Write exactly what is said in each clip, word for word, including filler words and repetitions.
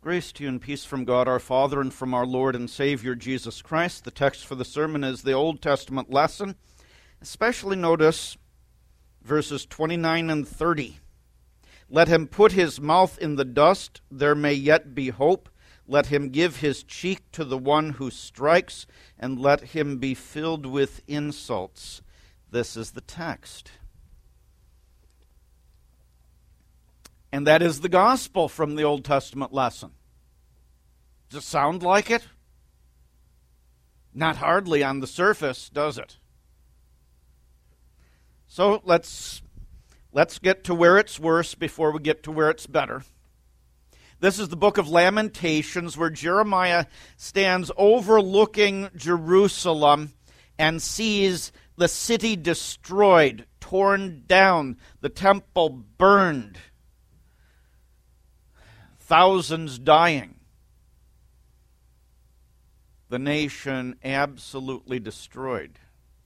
Grace to you and peace from God our Father and from our Lord and Savior Jesus Christ. The text for the sermon is the Old Testament lesson. Especially notice verses twenty-nine and thirty. Let him put his mouth in the dust, there may yet be hope. Let him give his cheek to the one who strikes, and let him be filled with insults. This is the text. And that is the gospel from the Old Testament lesson. Does it sound like it? Not hardly on the surface, does it? So let's, let's get to where it's worse before we get to where it's better. This is the book of Lamentations, where Jeremiah stands overlooking Jerusalem and sees the city destroyed, torn down, the temple burned, thousands dying, the nation absolutely destroyed.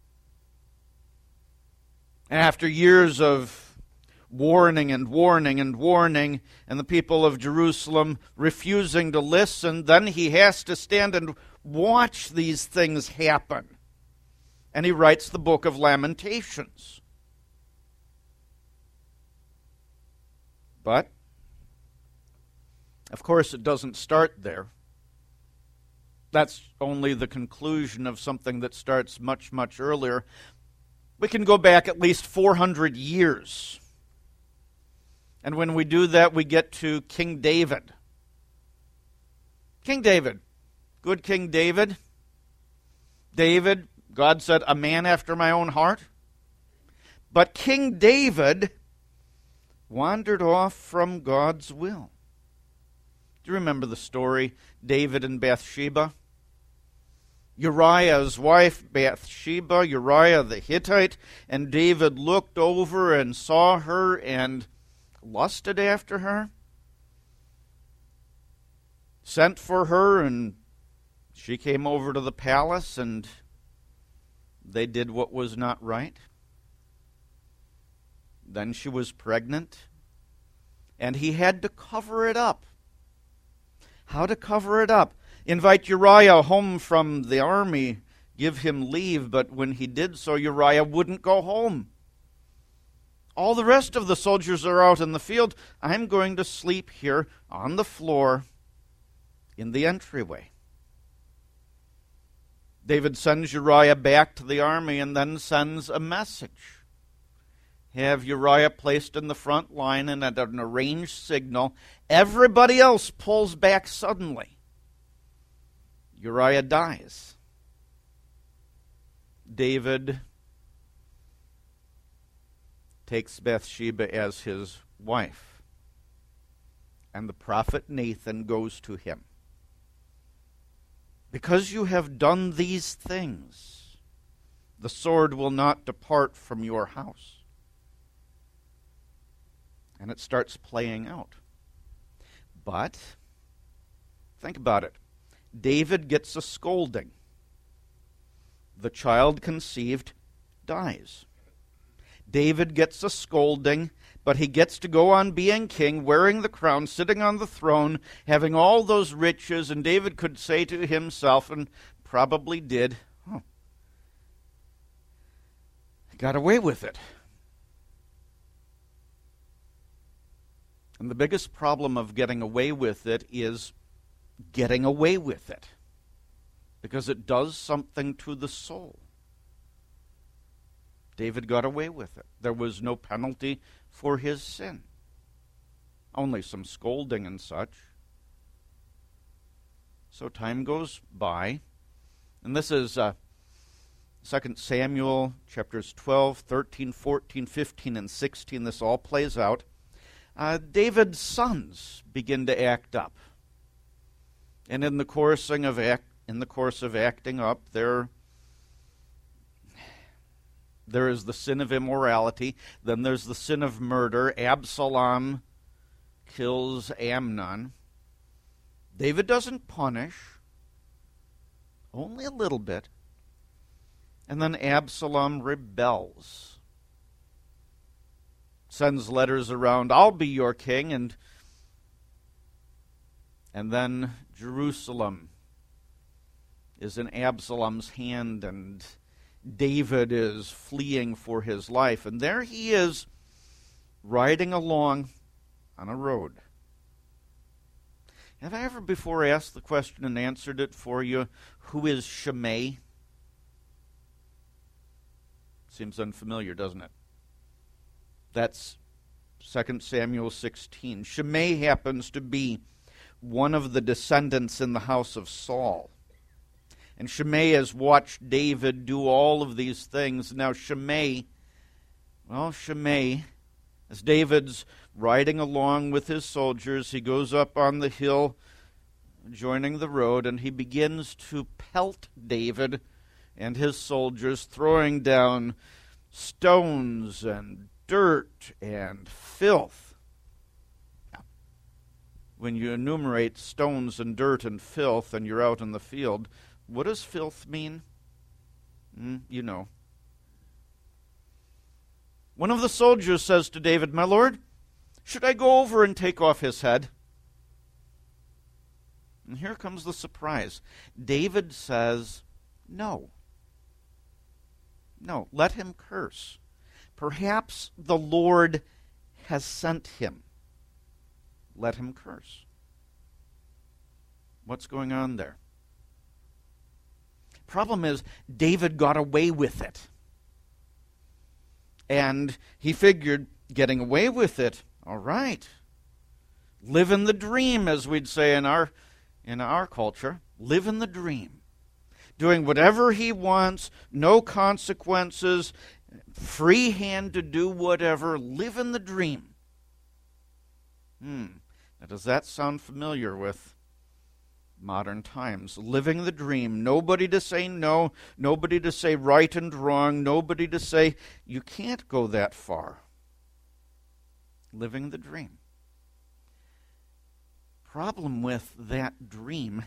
And after years of warning and warning and warning, and the people of Jerusalem refusing to listen, then he has to stand and watch these things happen. And he writes the book of Lamentations. But, of course, it doesn't start there. That's only the conclusion of something that starts much, much earlier. We can go back at least four hundred years. And when we do that, we get to King David. King David. Good King David. David, God said, a man after my own heart. But King David wandered off from God's will. Do you remember the story, David and Bathsheba? Uriah's wife, Bathsheba, Uriah the Hittite, and David looked over and saw her and lusted after her, sent for her, and she came over to the palace, and they did what was not right. Then she was pregnant, and he had to cover it up. How to cover it up? Invite Uriah home from the army, give him leave, but when he did so, Uriah wouldn't go home. All the rest of the soldiers are out in the field. I'm going to sleep here on the floor in the entryway. David sends Uriah back to the army and then sends a message. Have Uriah placed in the front line, and at an arranged signal, everybody else pulls back suddenly. Uriah dies. David takes Bathsheba as his wife, and the prophet Nathan goes to him. Because you have done these things, the sword will not depart from your house. And it starts playing out. But, think about it. David gets a scolding. The child conceived dies. David gets a scolding, but he gets to go on being king, wearing the crown, sitting on the throne, having all those riches, and David could say to himself, and probably did, oh, I got away with it. And the biggest problem of getting away with it is getting away with it, because it does something to the soul. David got away with it. There was no penalty for his sin, only some scolding and such. So time goes by, and this is uh, Second Samuel chapters twelve, thirteen, fourteen, fifteen, and sixteen. This all plays out. Uh, David's sons begin to act up. And in the coursing of act, in the course of acting up, there, there is the sin of immorality. Then there's the sin of murder. Absalom kills Amnon. David doesn't punish, only a little bit. And then Absalom rebels. Sends letters around, I'll be your king, and And then Jerusalem is in Absalom's hand, and David is fleeing for his life. And there he is, riding along on a road. Have I ever before asked the question and answered it for you? Who is Shimei? Seems unfamiliar, doesn't it? That's Second Samuel sixteen. Shimei happens to be one of the descendants in the house of Saul. And Shimei has watched David do all of these things. Now Shimei, well, Shimei, as David's riding along with his soldiers, he goes up on the hill, joining the road, and he begins to pelt David and his soldiers, throwing down stones and dirt and filth. Now, when you enumerate stones and dirt and filth and you're out in the field, what does filth mean? Mm, you know. One of the soldiers says to David, "My lord, should I go over and take off his head?" And here comes the surprise. David says, "No. No, let him curse. Perhaps the Lord has sent him. Let him curse." What's going on there? Problem is, David got away with it. And he figured, getting away with it, all right, live in the dream, as we'd say in our in our culture. Live in the dream. Doing whatever he wants, no consequences, free hand to do whatever, live in the dream. Hmm. Now, does that sound familiar with modern times? Living the dream. Nobody to say no, nobody to say right and wrong, nobody to say you can't go that far. Living the dream. Problem with that dream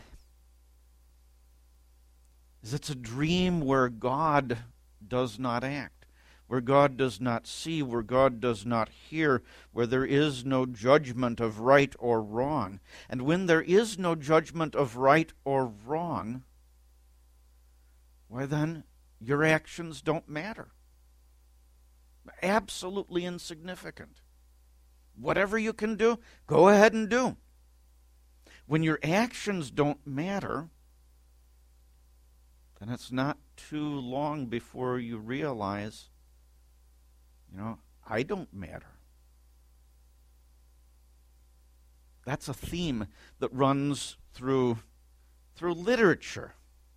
is it's a dream where God does not act, where God does not see, where God does not hear, where there is no judgment of right or wrong. And when there is no judgment of right or wrong, why then your actions don't matter. Absolutely insignificant. Whatever you can do, go ahead and do. When your actions don't matter, then it's not too long before you realize, you know, I don't matter. That's a theme that runs through through literature.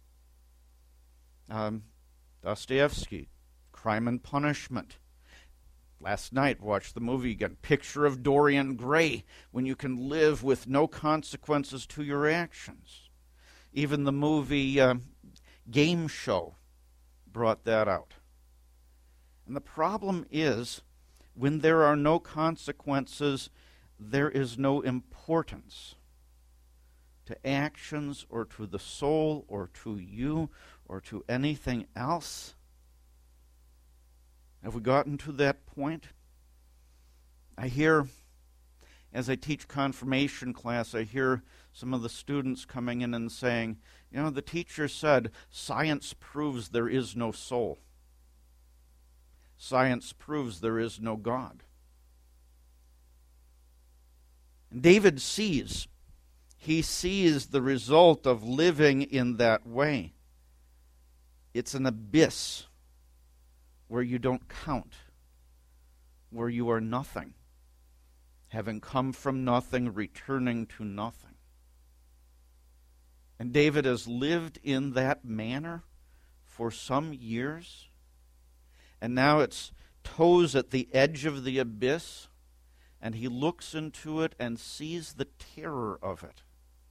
Um, Dostoevsky, Crime and Punishment. Last night, watched the movie again, Picture of Dorian Gray, when you can live with no consequences to your actions. Even the movie uh, Game Show brought that out. And the problem is, when there are no consequences, there is no importance to actions or to the soul or to you or to anything else. Have we gotten to that point? I hear, as I teach confirmation class, I hear some of the students coming in and saying, you know, the teacher said, science proves there is no soul. Science proves there is no God. And David sees, he sees the result of living in that way. It's an abyss where you don't count, where you are nothing, having come from nothing, returning to nothing. And David has lived in that manner for some years, and now it's toes at the edge of the abyss, and he looks into it and sees the terror of it.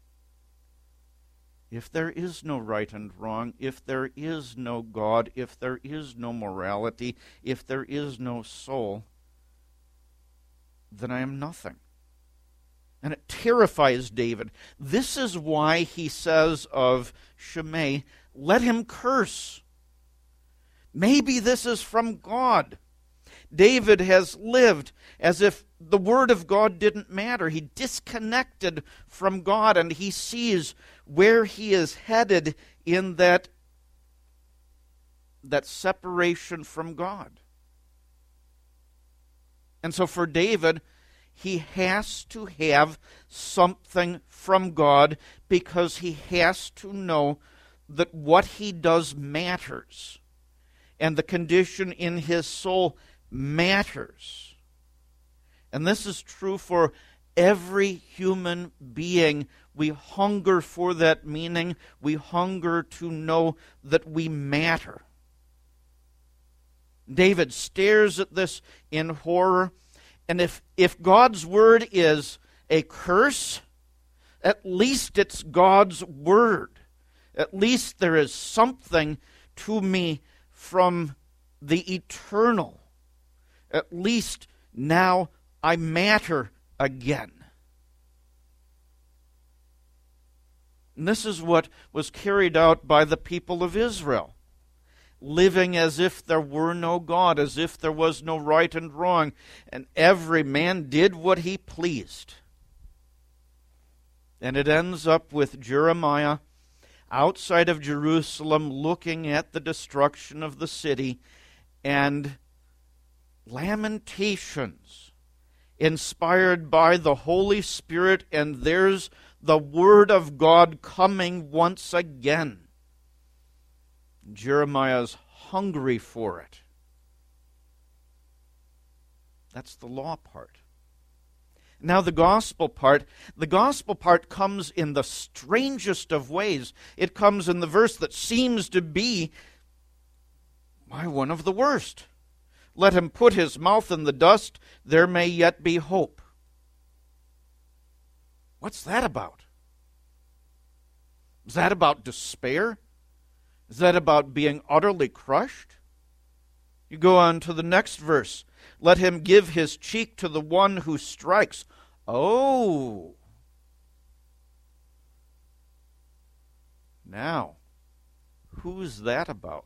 If there is no right and wrong, if there is no God, if there is no morality, if there is no soul, then I am nothing. And it terrifies David. This is why he says of Shimei, let him curse. Maybe this is from God. David has lived as if the Word of God didn't matter. He disconnected from God, and he sees where he is headed in that, that separation from God. And so for David, he has to have something from God because he has to know that what he does matters, and the condition in his soul matters. And this is true for every human being. We hunger for that meaning. We hunger to know that we matter. David stares at this in horror. And if, if God's word is a curse, at least it's God's word. At least there is something to me from the eternal. At least now I matter again. And this is what was carried out by the people of Israel, living as if there were no God, as if there was no right and wrong, and every man did what he pleased. And it ends up with Jeremiah outside of Jerusalem looking at the destruction of the city, and lamentations inspired by the Holy Spirit, and there's the Word of God coming once again. Jeremiah's hungry for it. That's the law part. Now the gospel part, the gospel part comes in the strangest of ways. It comes in the verse that seems to be, why, one of the worst. Let him put his mouth in the dust, there may yet be hope. What's that about? Is that about despair? Is that about being utterly crushed? You go on to the next verse. Let him give his cheek to the one who strikes. Oh. Now, who's that about?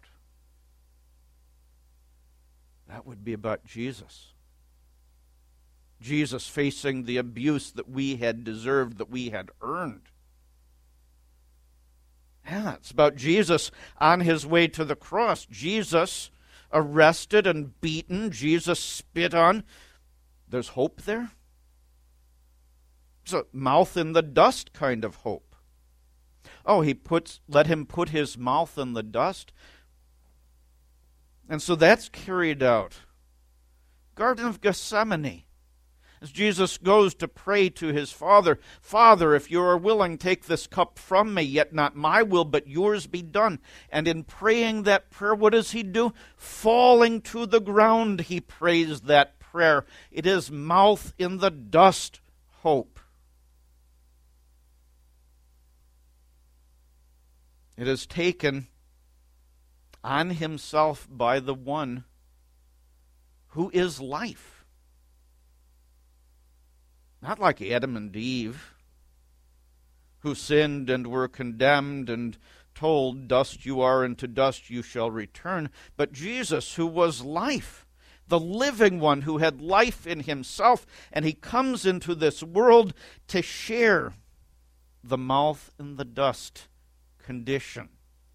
That would be about Jesus. Jesus facing the abuse that we had deserved, that we had earned. Yeah, it's about Jesus on his way to the cross. Jesus arrested and beaten. Jesus spit on. There's hope there. It's a mouth in the dust kind of hope. Oh, he puts, let him put his mouth in the dust. And so that's carried out. Garden of Gethsemane. As Jesus goes to pray to his Father, Father, if you are willing, take this cup from me, yet not my will, but yours be done. And in praying that prayer, what does he do? Falling to the ground, he prays that prayer. It is mouth in the dust hope. It is taken on himself by the one who is life. Not like Adam and Eve, who sinned and were condemned and told, dust you are and to dust you shall return. But Jesus, who was life, the living one who had life in himself, and he comes into this world to share the mouth in the dust condition.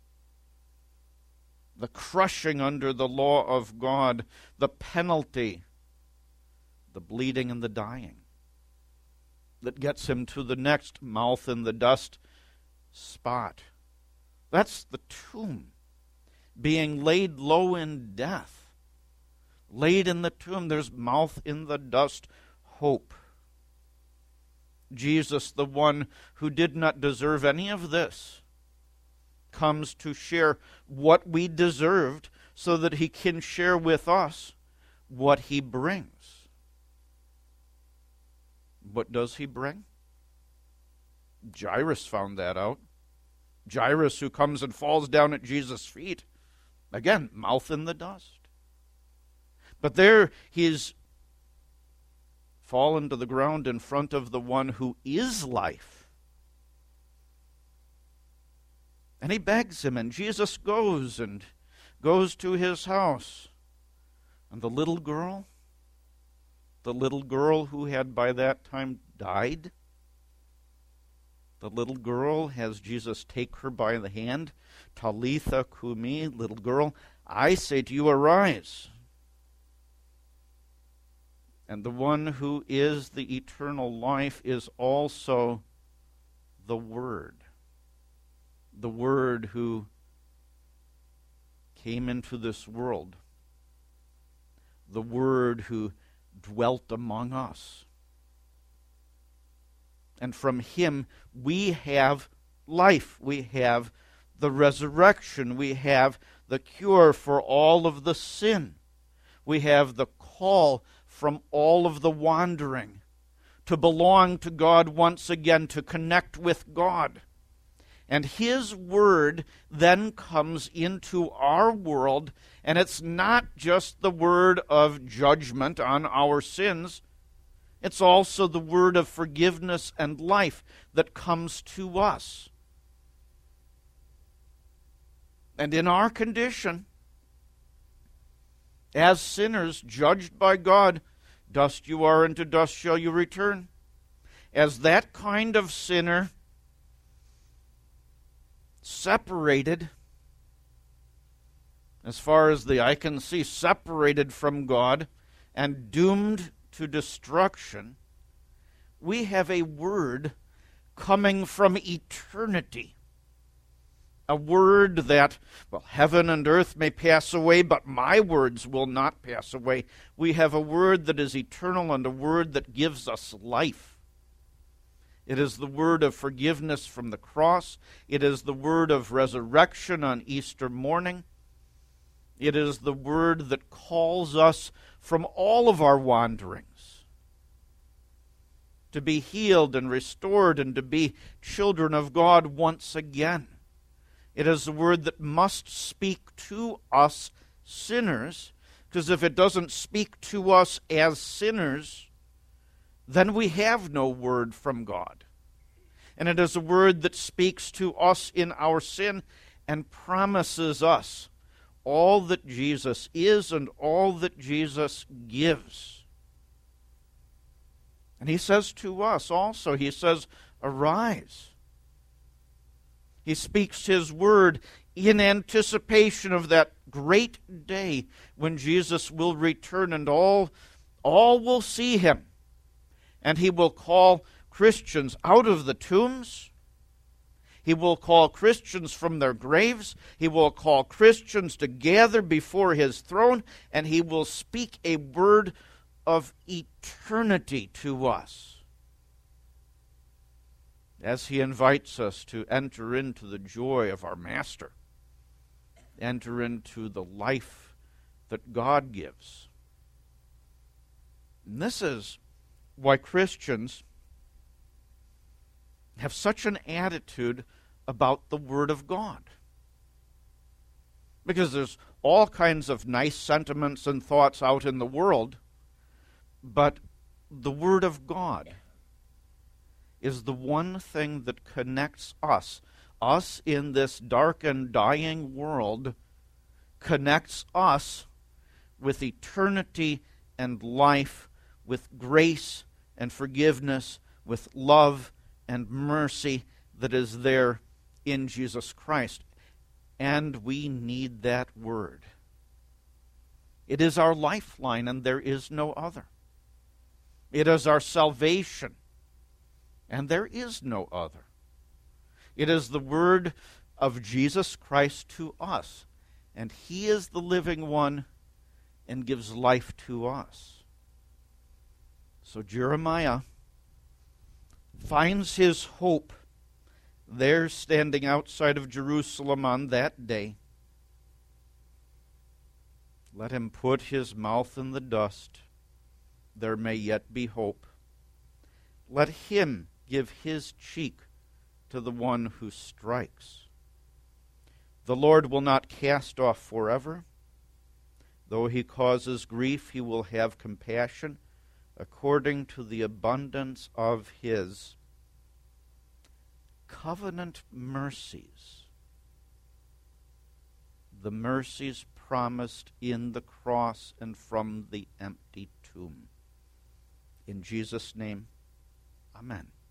The crushing under the law of God, the penalty, the bleeding and the dying that gets him to the next mouth in the dust spot. That's the tomb, being laid low in death. Laid in the tomb, there's mouth in the dust hope. Jesus, the one who did not deserve any of this, comes to share what we deserved so that he can share with us what he brings. What does he bring? Jairus found that out. Jairus, who comes and falls down at Jesus' feet. Again, mouth in the dust. But there he's fallen to the ground in front of the one who is life. And he begs him, and Jesus goes and goes to his house. And the little girl, the little girl who had by that time died. The little girl has Jesus take her by the hand. Talitha kumi, little girl, I say to you, arise. And the one who is the eternal life is also the Word. The Word who came into this world. The Word who dwelt among us. And from Him we have life. We have the resurrection. We have the cure for all of the sin. We have the call from all of the wandering to belong to God once again, to connect with God. And His Word then comes into our world, and it's not just the word of judgment on our sins. It's also the word of forgiveness and life that comes to us. And in our condition, as sinners judged by God, dust you are, and to dust shall you return. As that kind of sinner, separated, as far as the eye can see, separated from God and doomed to destruction, we have a word coming from eternity. A word that, well, heaven and earth may pass away, but my words will not pass away. We have a word that is eternal and a word that gives us life. It is the word of forgiveness from the cross. It is the word of resurrection on Easter morning. It is the word that calls us from all of our wanderings to be healed and restored and to be children of God once again. It is the word that must speak to us sinners, because if it doesn't speak to us as sinners, then we have no word from God. And it is a word that speaks to us in our sin and promises us all that Jesus is and all that Jesus gives. And He says to us also, He says, arise. He speaks His word in anticipation of that great day when Jesus will return and all, all will see Him. And He will call Christians out of the tombs. He will call Christians from their graves. He will call Christians to gather before His throne, and He will speak a word of eternity to us as He invites us to enter into the joy of our Master, enter into the life that God gives. And this is why Christians have such an attitude about the Word of God. Because there's all kinds of nice sentiments and thoughts out in the world, but the Word of God is the one thing that connects us. Us in this dark and dying world connects us with eternity and life, with grace and forgiveness, with love and mercy that is there in Jesus Christ. And we need that word. It is our lifeline, and there is no other. It is our salvation, and there is no other. It is the word of Jesus Christ to us, and He is the living one and gives life to us. So Jeremiah finds his hope there standing outside of Jerusalem on that day. Let him put his mouth in the dust. There may yet be hope. Let him give his cheek to the one who strikes. The Lord will not cast off forever. Though He causes grief, He will have compassion according to the abundance of His covenant mercies, the mercies promised in the cross and from the empty tomb. In Jesus' name, amen.